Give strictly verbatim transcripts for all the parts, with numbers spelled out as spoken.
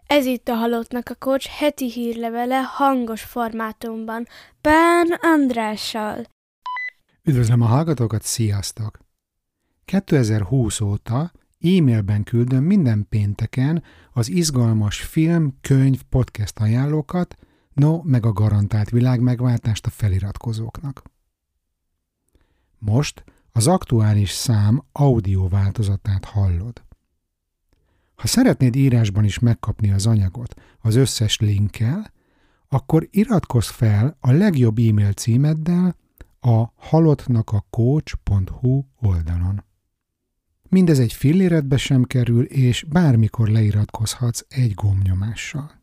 Ez itt a Halottnak a Coach heti hírlevele hangos formátumban, Pán Andrással. Üdvözlöm a hallgatókat, sziasztok! kétezer-húsz óta e-mailben küldöm minden pénteken az izgalmas film, könyv, podcast ajánlókat, no, meg a garantált világmegváltást a feliratkozóknak. Most az aktuális szám audio változatát hallod. Ha szeretnéd írásban is megkapni az anyagot az összes linkkel, akkor iratkozz fel a legjobb e-mail címeddel a halottnakacoach pont hu oldalon. Mindez egy filléretbe sem kerül, és bármikor leiratkozhatsz egy gombnyomással.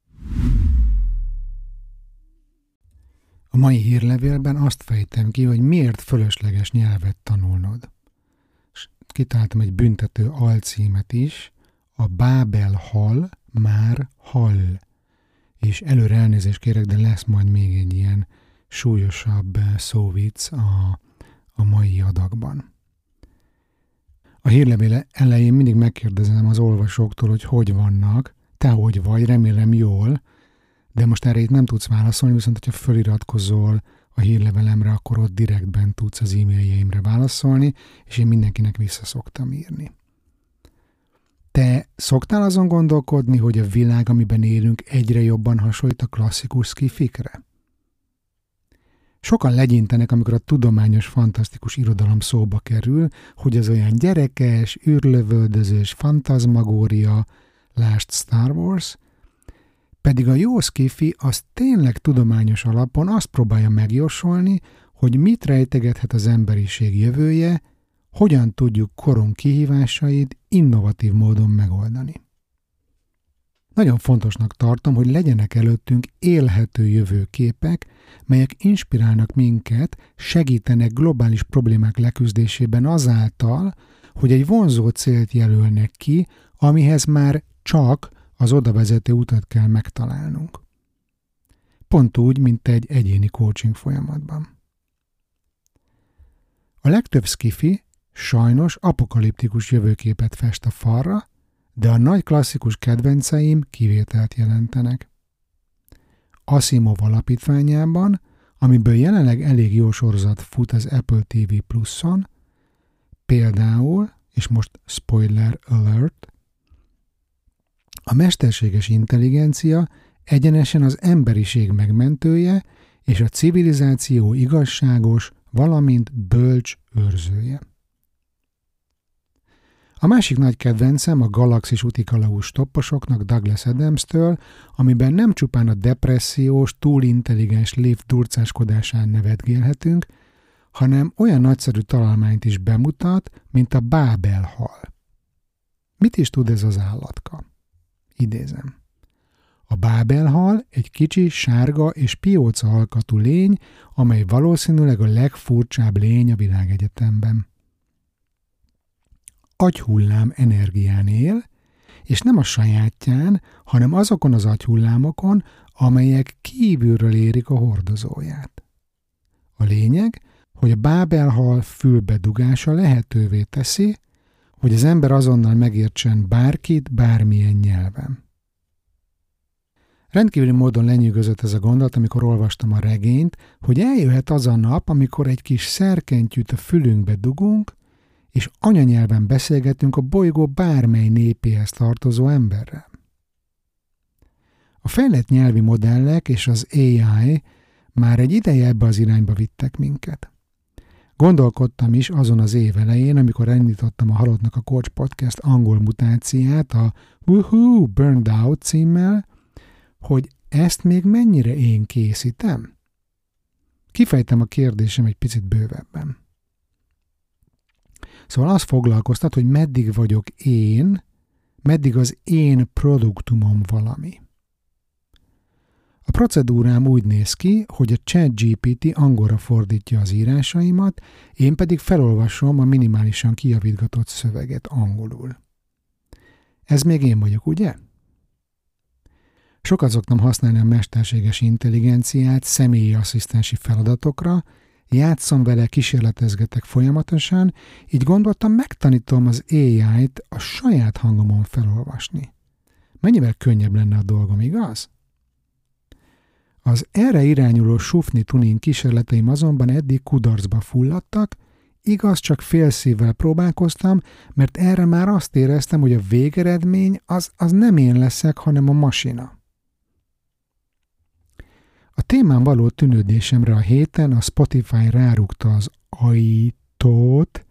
A mai hírlevélben azt fejtem ki, hogy miért fölösleges nyelvet tanulnod. És kitaláltam egy büntető alcímet is, a Bábel hal már hall. És előre elnézést kérek, de lesz majd még egy ilyen súlyosabb szóvic a, a mai adagban. A hírlevél elején mindig megkérdezem az olvasóktól, hogy hogy vannak, te hogy vagy, remélem jól, de most erre itt nem tudsz válaszolni, viszont hogyha föliratkozol a hírlevelemre, akkor ott direktben tudsz az e-mailjeimre válaszolni, és én mindenkinek vissza szoktam írni. Te szoktál azon gondolkodni, hogy a világ, amiben élünk, egyre jobban hasonlít a klasszikus sci-fikre? Sokan legyintenek, amikor a tudományos, fantasztikus irodalom szóba kerül, hogy az olyan gyerekes, űrlövöldözős fantazmagória, lásd Star Wars, pedig a jó sci-fi az tényleg tudományos alapon azt próbálja megjósolni, hogy mit rejtegethet az emberiség jövője, hogyan tudjuk korunk kihívásait innovatív módon megoldani. Nagyon fontosnak tartom, hogy legyenek előttünk élhető jövőképek, melyek inspirálnak minket, segítenek globális problémák leküzdésében azáltal, hogy egy vonzó célt jelölnek ki, amihez már csak az odavezető utat kell megtalálnunk. Pont úgy, mint egy egyéni coaching folyamatban. A legtöbb sci-fi sajnos apokaliptikus jövőképet fest a falra, de a nagy klasszikus kedvenceim kivételt jelentenek. Asimov alapítványában, amiből jelenleg elég jó sorozat fut az Apple té vé Pluson, például, és most spoiler alert, a mesterséges intelligencia egyenesen az emberiség megmentője és a civilizáció igazságos, valamint bölcs őrzője. A másik nagy kedvencem a Galaxis utikalauz topposoknak Douglas Adams-től, amiben nem csupán a depressziós, túlintelligens Liv durcáskodásán nevetgélhetünk, hanem olyan nagyszerű találmányt is bemutat, mint a Bábel hal. Mit is tud ez az állatka? Idézem. A Bábel hal egy kicsi, sárga és pióca alkatú lény, amely valószínűleg a legfurcsább lény a világegyetemben. Agyhullám energián él, és nem a sajátján, hanem azokon az agyhullámokon, amelyek kívülről érik a hordozóját. A lényeg, hogy a Bábel hal fülbedugása lehetővé teszi, hogy az ember azonnal megértsen bárkit, bármilyen nyelven. Rendkívüli módon lenyűgözött ez a gondolat, amikor olvastam a regényt, hogy eljöhet az a nap, amikor egy kis szerkentyűt a fülünkbe dugunk, és anyanyelven beszélgetünk a bolygó bármely népéhez tartozó emberrel. A fejlett nyelvi modellek és az á i már egy ideje ebbe az irányba vittek minket. Gondolkodtam is azon az év elején, amikor elindítottam a Halottnak a Coach Podcast angol mutáciát, a Woohoo Burned Out címmel, hogy ezt még mennyire én készítem? Kifejtem a kérdésem egy picit bővebben. Szóval azt foglalkoztat, hogy meddig vagyok én, meddig az én produktumom valami. A procedúrám úgy néz ki, hogy a ChatGPT angolra fordítja az írásaimat, én pedig felolvasom a minimálisan kijavítgatott szöveget angolul. Ez még én vagyok, ugye? Sokat szoktam használni a mesterséges intelligenciát személyi asszisztensi feladatokra, játszom vele, kísérletezgetek folyamatosan, így gondoltam, megtanítom az á i-t a saját hangomon felolvasni. Mennyivel könnyebb lenne a dolgom, igaz? Az erre irányuló sufni tuning kísérleteim azonban eddig kudarcba fulladtak, igaz, csak félszívvel próbálkoztam, mert erre már azt éreztem, hogy a végeredmény az, az nem én leszek, hanem a masina. A témán való tűnődésemre a héten a Spotify rárúgta az ajtót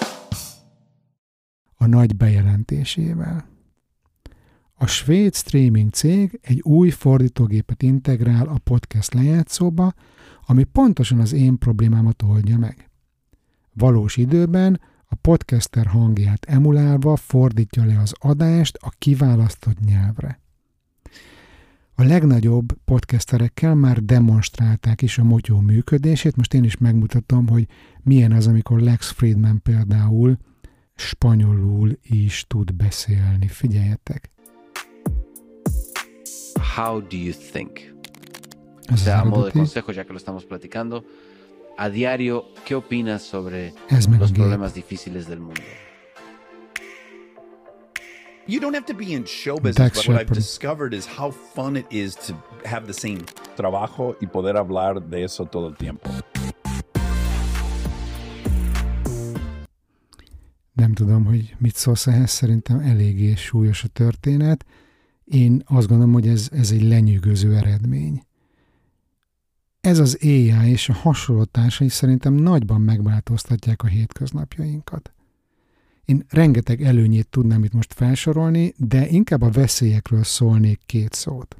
a nagy bejelentésével. A svéd streaming cég egy új fordítógépet integrál a podcast lejátszóba, ami pontosan az én problémámat oldja meg. Valós időben a podcaster hangját emulálva fordítja le az adást a kiválasztott nyelvre. A legnagyobb podcasterekkel már demonstrálták is a motyó működését, most én is megmutatom, hogy milyen az, amikor Lex Friedman például spanyolul is tud beszélni. Figyeljetek! How do you think? O sea, a modo de consejo, ya que lo estamos platicando, a diario, ¿qué opinas sobre los problemas difíciles del mundo? You don't have to be in show business, but what I've discovered is how fun it is to have the same trabajo y poder hablar de eso todo el tiempo. Nem tudom, hogy mit szólsz ehhez, szerintem eléggé súlyos a történet. Én azt gondolom, hogy ez, ez egy lenyűgöző eredmény. Ez az á i és a hasonló társai szerintem nagyban megváltoztatják a hétköznapjainkat. Én rengeteg előnyét tudnám itt most felsorolni, de inkább a veszélyekről szólnék két szót.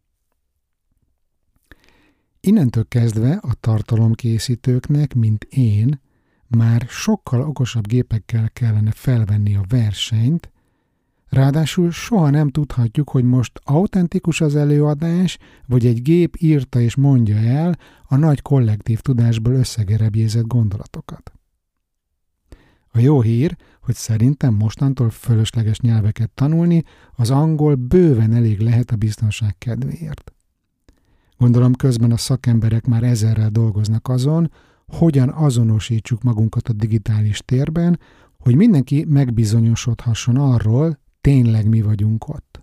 Innentől kezdve a tartalomkészítőknek, mint én, már sokkal okosabb gépekkel kellene felvenni a versenyt, ráadásul soha nem tudhatjuk, hogy most autentikus az előadás, vagy egy gép írta és mondja el a nagy kollektív tudásból összegerebjézett gondolatokat. A jó hír, hogy szerintem mostantól fölösleges nyelveket tanulni, az angol bőven elég lehet a biztonság kedvéért. Gondolom közben a szakemberek már ezerrel dolgoznak azon, hogyan azonosítsuk magunkat a digitális térben, hogy mindenki megbizonyosodhasson arról, tényleg mi vagyunk ott.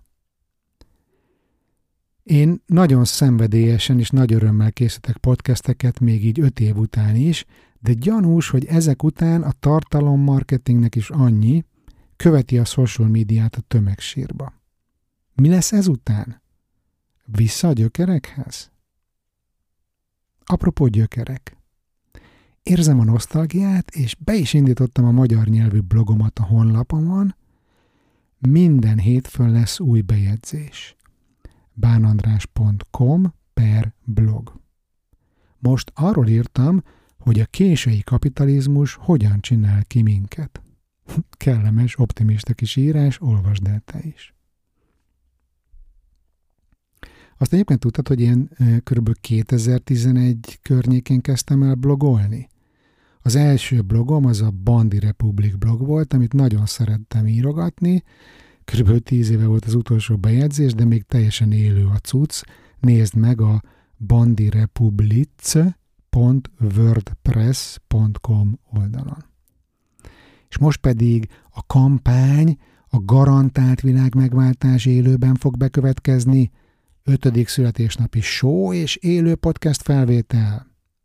Én nagyon szenvedélyesen és nagy örömmel készítek podcasteket még így öt év után is, de gyanús, hogy ezek után a tartalommarketingnek is annyi, követi a social médiát a tömegsírba. Mi lesz ezután? Vissza a gyökerekhez? Apropó gyökerek. Érzem a nosztalgiát, és be is indítottam a magyar nyelvű blogomat a honlapomon. Minden hétfőn lesz új bejegyzés. bánandrás pont com per blog. Most arról írtam, hogy a késői kapitalizmus hogyan csinál ki minket. Kellemes, optimista kis írás, olvasd el te is. Azt egyébként tudtad, hogy én kb. kétezer-tizenegy környékén kezdtem el blogolni? Az első blogom az a Bandi Republic blog volt, amit nagyon szerettem írogatni. Körülbelül tíz éve volt az utolsó bejegyzés, de még teljesen élő a cucc. Nézd meg a bandirepublic pont wordpress pont com oldalon. És most pedig a kampány, a garantált világmegváltás élőben fog bekövetkezni, ötödik születésnapi show és élő podcast felvétel.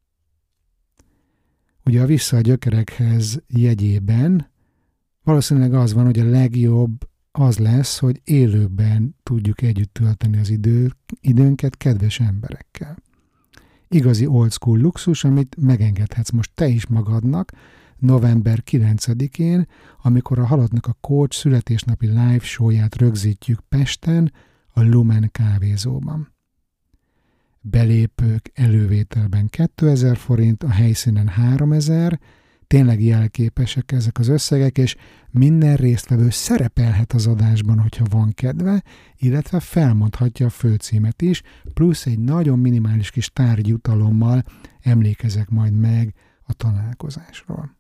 Ugye a Vissza a gyökerekhez jegyében valószínűleg az van, hogy a legjobb az lesz, hogy élőben tudjuk együtt tölteni az idő, időnket kedves emberekkel. Igazi old school luxus, amit megengedhetsz most te is magadnak november kilencedikén, amikor a Halottnak a Coach születésnapi live show-ját rögzítjük Pesten, a Lumen kávézóban. Belépők elővételben kétezer forint, a helyszínen háromezer, tényleg jelképesek ezek az összegek, és minden résztvevő szerepelhet az adásban, hogyha van kedve, illetve felmondhatja a főcímet is, plusz egy nagyon minimális kis tárgyutalommal emlékezek majd meg a találkozásról.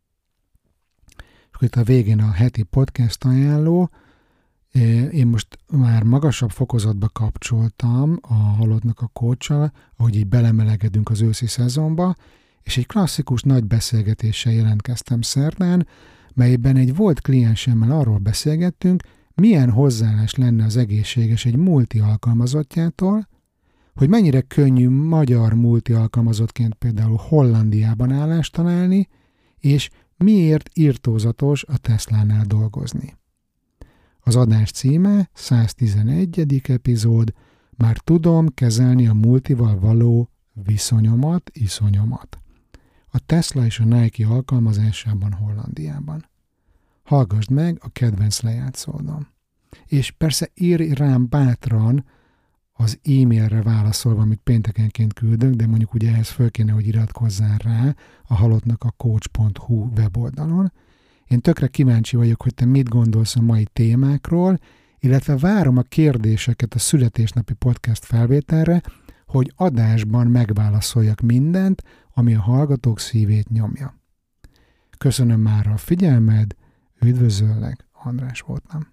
És itt a végén a heti podcast ajánló. Én most már magasabb fokozatba kapcsoltam a Halottnak a Coachsal, ahogy így belemelegedünk az őszi szezonba, és egy klasszikus nagy beszélgetéssel jelentkeztem szerdán, melyben egy volt kliensemmel arról beszélgettünk, milyen hozzáállás lenne az egészséges egy multi alkalmazottjától, hogy mennyire könnyű magyar multi alkalmazottként például Hollandiában állást találni, és miért irtózatos a Teslánál dolgozni. Az adás címe száztizenegyedik epizód, már tudom kezelni a multival való viszonyomat, iszonyomat. A Tesla és a Nike alkalmazásában Hollandiában. Hallgassd meg a kedvenc lejátszódon. És persze írj rám bátran az e-mailre válaszolva, amit péntekenként küldök, de mondjuk ugye ehhez föl kéne, hogy iratkozzál rá a halottnak a coach pont hu weboldalon. Én tökre kíváncsi vagyok, hogy te mit gondolsz a mai témákról, illetve várom a kérdéseket a születésnapi podcast felvételre, hogy adásban megválaszoljak mindent, ami a hallgatók szívét nyomja. Köszönöm már a figyelmed, üdvözöllek, András voltam.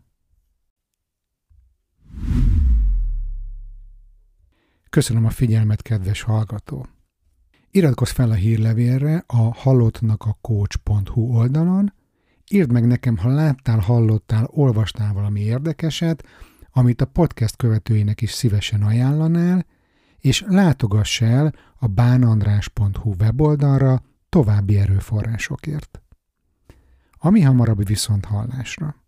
Köszönöm a figyelmet, kedves hallgató! Iratkozz fel a hírlevélre a halottnak a coach pont hu oldalon, írd meg nekem, ha láttál, hallottál, olvastál valami érdekeset, amit a podcast követőinek is szívesen ajánlanál, és látogass el a bánandrás pont hu weboldalra további erőforrásokért. Ami hamarabb viszont hallásra.